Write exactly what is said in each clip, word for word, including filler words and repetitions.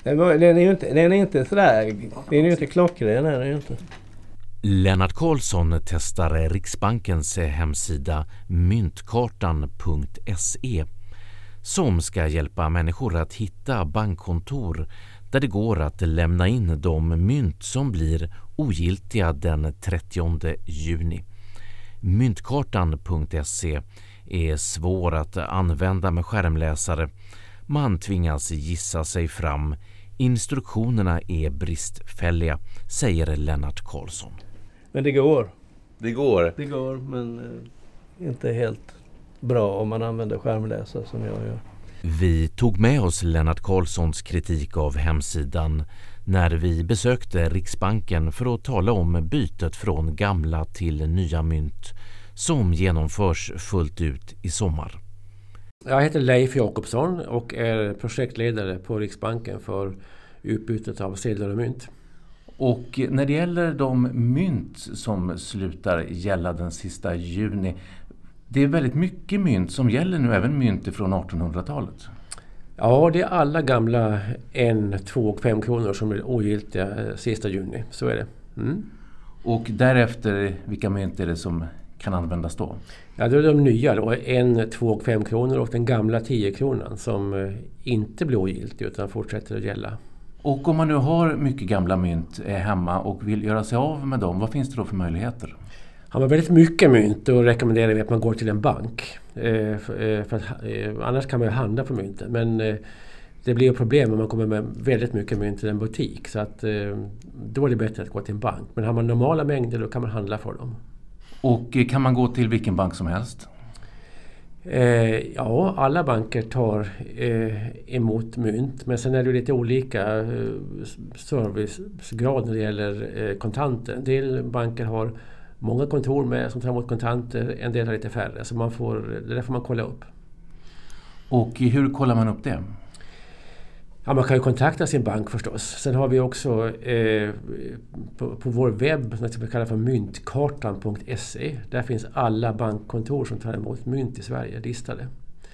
Den är ju inte, den är inte sådär, den är ju inte klockren, den är ju inte. Lennart Karlsson testar Riksbankens hemsida myntkartan punkt se som ska hjälpa människor att hitta bankkontor där det går att lämna in de mynt som blir ogiltiga den trettionde juni. myntkartan punkt se är svår att använda med skärmläsare. Man tvingas gissa sig fram. Instruktionerna är bristfälliga, säger Lennart Karlsson. Men det går. Det går? Det går, men eh, inte helt bra om man använder skärmläsare som jag gör. Vi tog med oss Lennart Karlssons kritik av hemsidan när vi besökte Riksbanken för att tala om bytet från gamla till nya mynt som genomförs fullt ut i sommar. Jag heter Leif Jakobsson och är projektledare på Riksbanken för utbytet av sedlar och mynt. Och när det gäller de mynt som slutar gälla den sista juni, det är väldigt mycket mynt som gäller nu, även mynt från artonhundratalet. Ja, det är alla gamla en, två och fem kronor som är ogiltiga sista juni, så är det. Mm. Och därefter, vilka mynt är det som kan användas då? Ja, det är de nya då, en, två och fem kronor och den gamla tio kronan som inte blir ogiltig utan fortsätter att gälla. Och om man nu har mycket gamla mynt hemma och vill göra sig av med dem, vad finns det då för möjligheter? Har man väldigt mycket mynt, då rekommenderar vi att man går till en bank. Eh, för, för att, eh, annars kan man ju handla på mynten. Men eh, det blir ett problem om man kommer med väldigt mycket mynt till en butik. Så att, eh, då är det bättre att gå till en bank. Men har man normala mängder, då kan man handla för dem. Och kan man gå till vilken bank som helst? Eh, ja, alla banker tar eh, emot mynt. Men sen är det lite olika eh, servicegrad när det gäller eh, kontanter. En del banker har många kontor med som tar emot kontanter, en del har lite färre. Så man får, det där får man kolla upp. Och hur kollar man upp det? Ja, man kan ju kontakta sin bank förstås. Sen har vi också eh, på, på vår webb, som vi kallar för myntkartan punkt se. Där finns alla bankkontor som tar emot mynt i Sverige listade.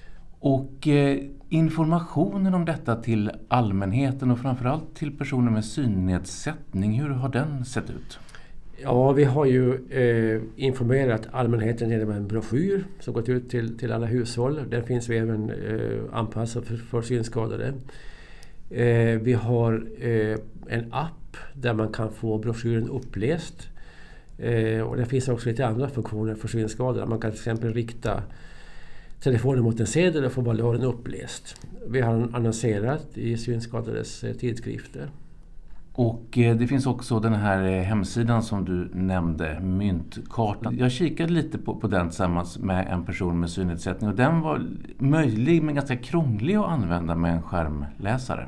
Och eh, informationen om detta till allmänheten och framförallt till personer med synnedsättning, hur har den sett ut? Ja, vi har ju eh, informerat allmänheten genom en broschyr som gått ut till, till alla hushåll. Den finns vi även eh, anpassad för, för synskadade. Eh, vi har eh, en app där man kan få broschyren uppläst. Eh, och det finns också lite andra funktioner för synskadade. Man kan till exempel rikta telefonen mot en sedel och få bara den uppläst. Vi har annonserat i synskadades eh, tidskrifter. Och det finns också den här hemsidan som du nämnde, myntkartan. Jag kikade lite på, på den tillsammans med en person med synnedsättning och den var möjlig men ganska krånglig att använda med en skärmläsare.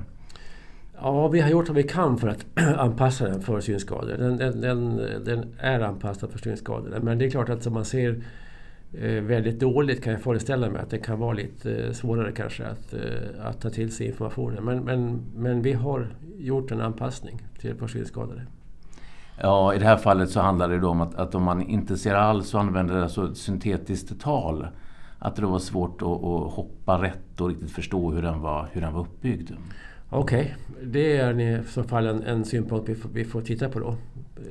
Ja, vi har gjort vad vi kan för att anpassa den för synskador. Den, den, den, den är anpassad för synskador. Men det är klart att som man ser eh, väldigt dåligt kan jag föreställa mig att det kan vara lite eh, svårare kanske att, eh, att ta till sig informationen. Men, men, men vi har gjort en anpassning till för synskadade. Ja, i det här fallet så handlar det då om att, att om man inte ser alls så använder det alltså ett syntetiskt tal. Att det var svårt att, att hoppa rätt och riktigt förstå hur den var, hur den var uppbyggd. Okej, okay. Det är i så fall en, en synpunkt vi får, vi får titta på då.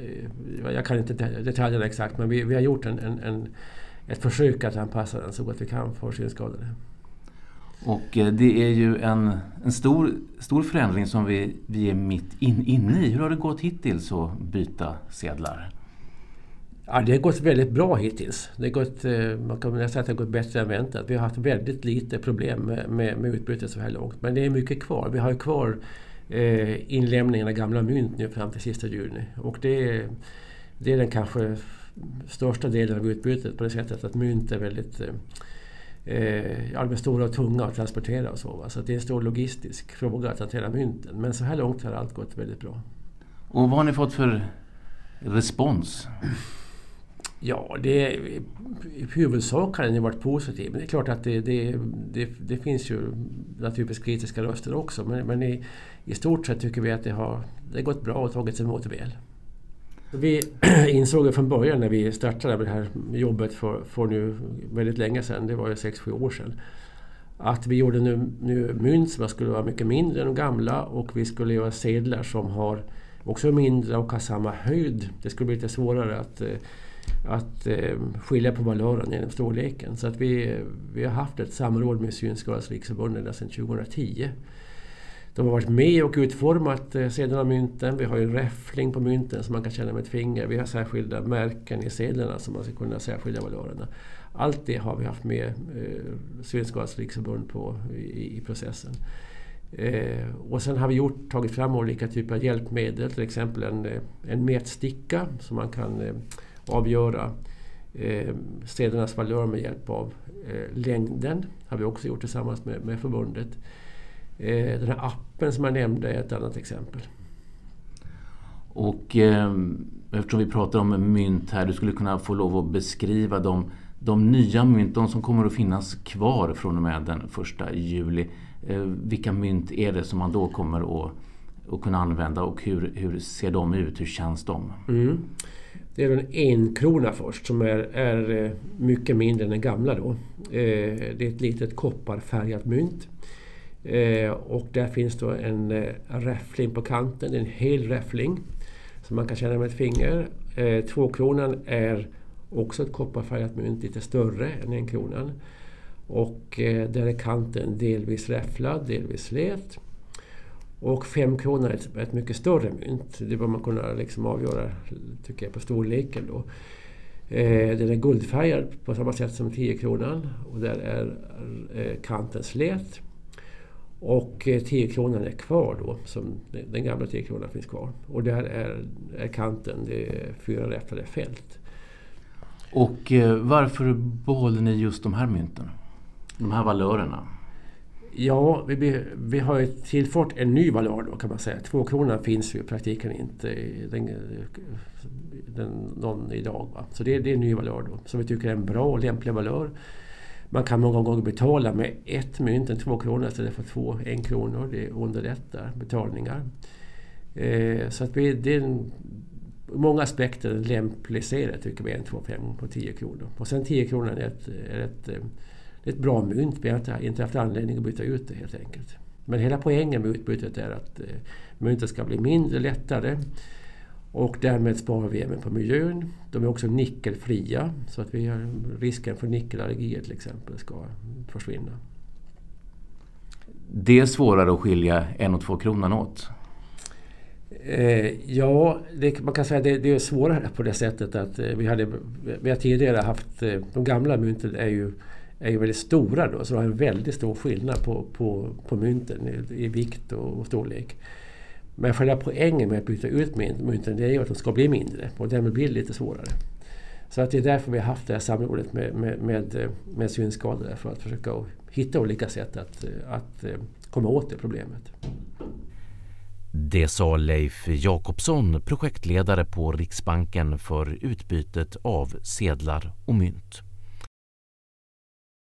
Jag kan inte detaljerna exakt, men vi, vi har gjort en, en, en, ett försök att anpassa den så gott vi kan för synskadade. Och det är ju en, en stor, stor förändring som vi, vi är mitt in, inne i. Hur har det gått hittills att byta sedlar? Ja, det har gått väldigt bra hittills. Det har gått, man kan säga att det har gått bättre än väntat. Vi har haft väldigt lite problem med, med, med utbytet så här långt. Men det är mycket kvar. Vi har ju kvar eh, inlämningen av gamla mynt nu fram till sista juni. Och det, det är den kanske största delen av utbytet på det sättet att mynt är väldigt eh, ja, de är stora och tunga att transportera och så. Va? Så det är en stor logistisk fråga att hantera mynten. Men så här långt har allt gått väldigt bra. Och vad har ni fått för respons? Ja, det, i huvudsak har den ju varit positiv. Men det är klart att det, det, det, det finns ju naturligtvis kritiska röster också. Men, men i, i stort sett tycker vi att det har, det har gått bra och tagits emot väl. Vi insåg från början när vi startade med det här jobbet för, för nu väldigt länge sedan, det var ju sex sju år sedan, att vi gjorde nu, nu mynt som skulle vara mycket mindre än de gamla, och vi skulle göra sedlar som har också mindre och har samma höjd. Det skulle bli lite svårare att, att skilja på valören genom storleken. Så att vi, vi har haft ett samråd med Synskadades Riksförbund sedan tjugohundratio. De har varit med och utformat sedlarna och mynten. Vi har ju en räffling på mynten som man kan känna med ett finger. Vi har särskilda märken i sedlarna som man ska kunna särskilja valörerna. Allt det har vi haft med eh, Synskadades Riksförbund på i, i processen. Eh, och sen har vi gjort, tagit fram olika typer av hjälpmedel, till exempel en, en mätsticka som man kan eh, avgöra eh, sedlarnas valör med hjälp av eh, längden. Har vi också gjort tillsammans med, med förbundet. Eh, den här appen som jag nämnde är ett annat exempel. Och eh, eftersom vi pratar om mynt här, du skulle kunna få lov att beskriva de, de nya mynt, de som kommer att finnas kvar från och med den första juli. Eh, vilka mynt är det som man då kommer att, att kunna använda, och hur, hur ser de ut, hur känns de? Mm. Det är en en krona först som är, är mycket mindre än den gamla då. Eh, det är ett litet kopparfärgat mynt. Eh, och där finns då en eh, räffling på kanten, en hel räffling som man kan känna med ett finger. Eh, tvåkronan är också ett kopparfärgat mynt, lite större än en kronan. Och eh, där är kanten delvis räfflad, delvis slät. Och fem kronor är ett, ett mycket större mynt. Det bör man kunna liksom avgöra, tycker jag, på storleken då. Eh, den är guldfärgad på samma sätt som tio kronan, och där är eh, kanten slät. Och tio kronan är kvar då, som den gamla tio kronan finns kvar. Och där är, är kanten, det är fyra räfflade fält. Och eh, varför behåller ni just de här mynten? De här valörerna? Ja, vi, vi har ju tillfört en ny valör då, kan man säga. Två kronor finns ju i praktiken inte i den, den, någon idag. Va? Så det, det är en ny valör då, som vi tycker är en bra och lämplig valör. Man kan många gånger betala med ett mynt, en två kronor istället för två en kronor. Det underlättar betalningar. Eh, så att vi, det är en, många aspekter en lämplig serie tycker vi, en två fem på tio kronor. Och sen tio kronor är ett, är ett, ett bra mynt. Vi har inte, inte haft anledning att byta ut det helt enkelt. Men hela poängen med utbytet är att eh, myntet ska bli mindre, lättare. Och därmed sparar vi även på miljön. De är också nickelfria, så att vi har risken för nickelallergier till exempel ska försvinna. Det är svårare att skilja en och två kronan åt? Eh, ja, det, man kan säga att det, det är svårare på det sättet att eh, vi, hade, vi har tidigare haft, eh, de gamla mynten är ju, är ju väldigt stora då, så det har en väldigt stor skillnad på, på, på mynten i, i vikt och, och storlek. Men själva poängen med att byta ut mynten, det är ju att de ska bli mindre, och därmed blir det lite svårare. Så att det är därför vi har haft det här samrådet med, med, med, med synskadade, för att försöka hitta olika sätt att, att komma åt det problemet. Det sa Leif Jakobsson, projektledare på Riksbanken för utbytet av sedlar och mynt.